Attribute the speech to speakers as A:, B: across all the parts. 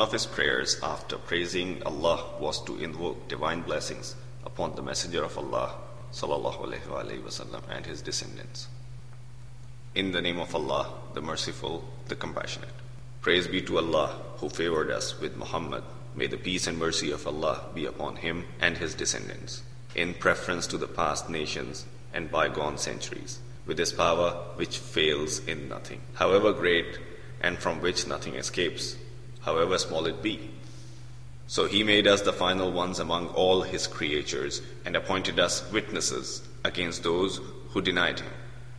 A: One of his prayers after praising Allah was to invoke divine blessings upon the Messenger of Allah ﷺ and his descendants. In the name of Allah, the Merciful, the Compassionate. Praise be to Allah who favored us with Muhammad. May the peace and mercy of Allah be upon him and his descendants, in preference to the past nations and bygone centuries, with his power which fails in nothing, however great, and from which nothing escapes, however small it be. So he made us the final ones among all his creatures and appointed us witnesses against those who denied him.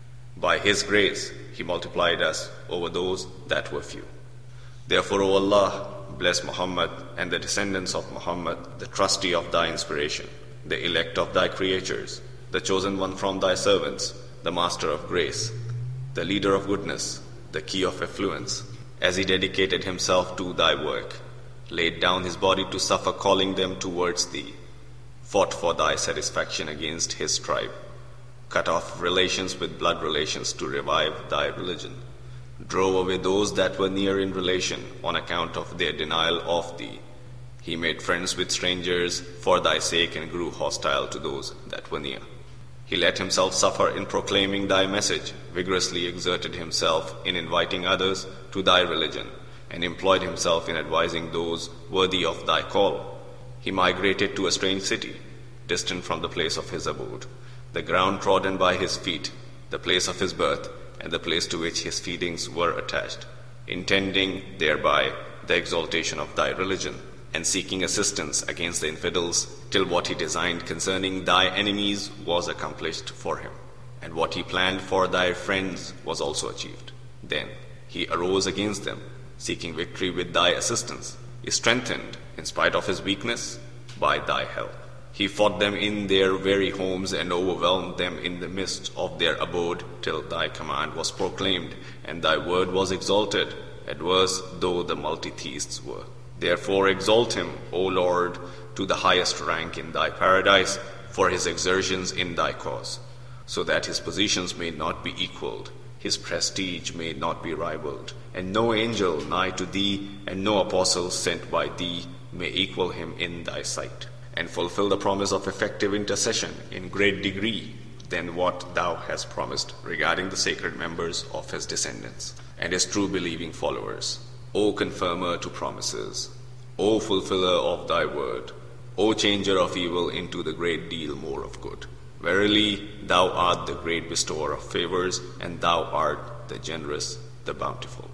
A: By his grace he multiplied us over those that were few. Therefore, O Allah, bless Muhammad and the descendants of Muhammad, the trustee of thy inspiration, the elect of thy creatures, the chosen one from thy servants, the master of grace, the leader of goodness, the key of affluence, as he dedicated himself to thy work, laid down his body to suffer, calling them towards thee, fought for thy satisfaction against his tribe, cut off relations with blood relations to revive thy religion, drove away those that were near in relation on account of their denial of thee. He made friends with strangers for thy sake and grew hostile to those that were near. He let himself suffer in proclaiming thy message, vigorously exerted himself in inviting others to thy religion, and employed himself in advising those worthy of thy call. He migrated to a strange city, distant from the place of his abode, the ground trodden by his feet, the place of his birth, and the place to which his feelings were attached, intending thereby the exaltation of thy religion, and seeking assistance against the infidels, till what he designed concerning thy enemies was accomplished for him, and what he planned for thy friends was also achieved. Then he arose against them, seeking victory with thy assistance, is strengthened in spite of his weakness by thy help. He fought them in their very homes and overwhelmed them in the midst of their abode, till thy command was proclaimed and thy word was exalted, adverse though the multitheists were. Therefore exalt him, O Lord, to the highest rank in thy paradise for his exertions in thy cause, so that his positions may not be equaled, his prestige may not be rivaled, and no angel nigh to thee and no apostle sent by thee may equal him in thy sight, and fulfill the promise of effective intercession in great degree than what thou hast promised regarding the sacred members of his descendants and his true believing followers. O confirmer to promises, O fulfiller of thy word, O changer of evil into the great deal more of good. Verily, thou art the great bestower of favors, and thou art the generous, the bountiful.